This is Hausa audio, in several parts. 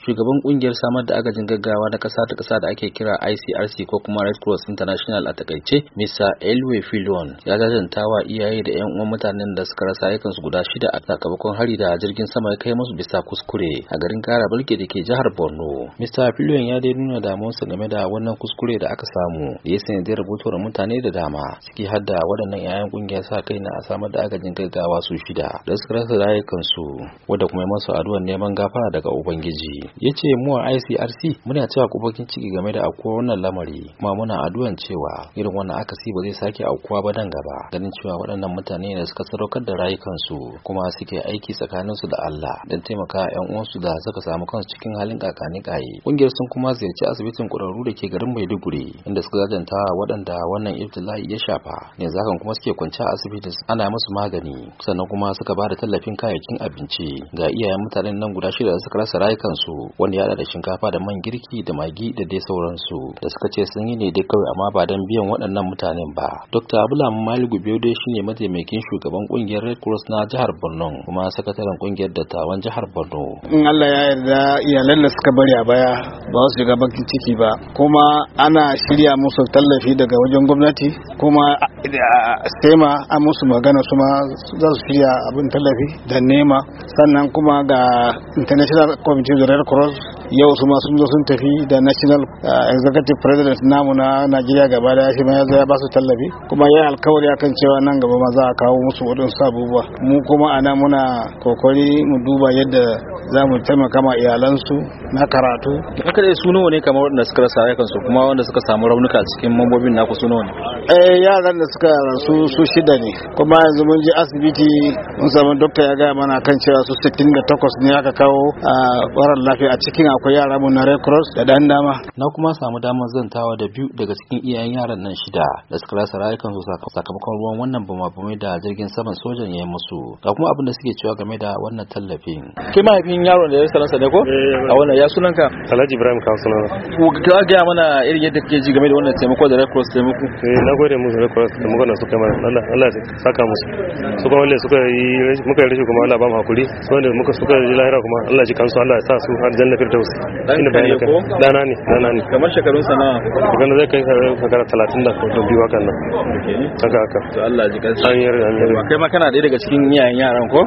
shugaban kungiyar samar da agajin gaggawa na kasa ta kasa da ake kira ICRC ko kuma Red Cross International a takaice, Mr. Elwe Filon ya jajanta wa iyaye da yan uwan mutanen da suka rasa rayukansu guda 6 a sakamakon hari da jirgin sama ya kai musu bisa kuskure a garin Karabalke da ke jihar Borno. Mr. Filon ya dai nuna damuwarsa game da wannan kuskure da aka samu da ya sanadiyar rubutuwar mutane da dama, ciki har da waɗannan 'ya'yan kungiyar sa kai na samar da agajin gaggawa su 6 da suka rasa rayukansu, wanda kuma masu addu'ar neman gafara daga Ubangiji. Ya ce mu a ICRC muna cewa kubokin ciki game da aukuwar wannan lamari, kuma muna addu'an cewa irin wannan akasi ba zai sake aukuwa ba nan gaba, ganin cewa waɗannan mutane ne suka sadaukar da rayukansu kuma suke aiki tsakaninsu da Allah don taimaka 'yan uwansu da suka samu kansu cikin halin kakani-kaye. Kungiyar sun kuma ziyarci asibitin ƙwararru da ke garin Maiduguri, inda suka jajanta waɗanda wannan ibtila'i ya shafa, yanzu hakan kuma suke kwance a asibitin ana musu magani, sannan kuma suka ba da tallafin kayayyakin abinci ga iyayen mutanen nan guda 6 da suka rasa rayukansu, wanda ya da shinkafa da man girki da magi da dai sauransu, da suka ce sun yi ne dai kawai amma ba don biyan waɗannan mutanen ba. Dr. Abdulhamid Maligu Biode shine mataimakin shugaban kungiyar Red Cross na jihar Borno kuma sakataren kungiyar dattawan jihar Borno. In Allah ya yarda iyalan da suka bari a baya ba su shiga bakin ciki ba, kuma ana shirya musu tallafi daga wajen gwamnati, kuma sema an musu magana su ma za su shirya abin tallafi da nema, sannan kuma ga International Committee of Red Cross yau su ma sun zo sun tafi da National Executive President namu na Najeriya gaba da shi ma ya zo ya ba su tallafi, kuma ya alkawari akan cewa nan gaba ma za a kawo musu waɗansu abubuwa. Mu kuma ana muna kokari mu duba yadda za mu taimaka ma iyalansu na karatu. Haka dai su nawa ne kamar waɗanda suka rasa rayukansu kuma wanda suka samu raunuka cikin mambobin naku su nawa ne? Yaran da suka rasu su 6 ne, kuma yanzu mun je asibiti mun samu dokta ya gaya mana kan cewa su 68 ne aka kawo a ɓarar lafiya, a cikin akwai yara mu na Red Cross da dan dama. Na kuma samu damar zantawa da 2 daga cikin iyayen yaran nan 6 da suka rasa rayukansu sakamakon ruwan wannan bama-bamai da jirgin saman sojan ya yi musu, ga kuma abin da suke cewa game da wannan tallafin. Kai mahaifin yaron da ya rasa ne ko? A wannan ya sunanka? Alhaji Ibrahim kan sunana. Ka ga mana irin yadda kake ji game da wannan taimako da Red Cross taimako? Na gode musu Red Cross da muka suka mana, Allah ya saka musu. Su kuma wanda suka yi muka yi rashi kuma Allah ba mu hakuri, su wanda suka yi lahira kuma Allah ji kansu, Allah ya sa su har janna firdaus. Ina bayan ka? Dana ne. Kamar shekarun sa nawa? Shekarun zai kai shekara 32 hakan nan. Haka. To Allah ji kansu. An yi. Kai ma kana ɗaya daga cikin iyayen yaran ko?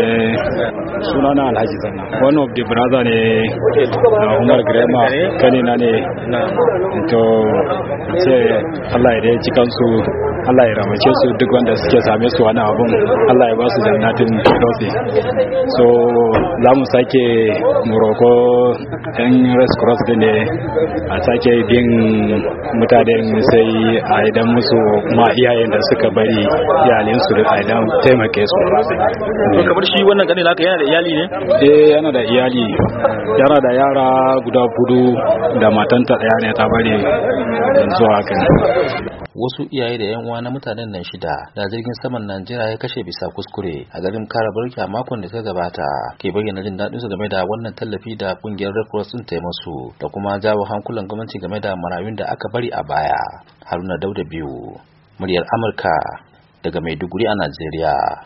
Sunana Alhaji Zanna. One of the brother ne Umar Grema, kanina ne. To sai Allah ya ji kansu, Allah ya ramace su duk wanda suke same su wani abun, Allah ya ba su jannatin firdausi. So za mu sake muroko yan Red Cross din ne a sake bin mutanen, sai a idan musu ma iyayen da suka bari iyalin su a idan taimake su. Kamar shi wannan ganin naka yana da iyali ne? Yana da iyali, yana da yara guda 4 da matanta 1 ne ta bari yanzu haka. Wasu iyaye da yan uwa na mutanen nan 6 da jirgin saman Najeriya ya kashe bisa kuskure a garin Karabalke a makon da ta gabata ke bayyana jin daɗin su game da wannan tallafi da kungiyar Red Cross din ta musu, da kuma jawo hankulan gwamnati game da marayun da aka bari a baya. Haruna Dauda biyu, muryar Amurka daga Maiduguri a Najeriya.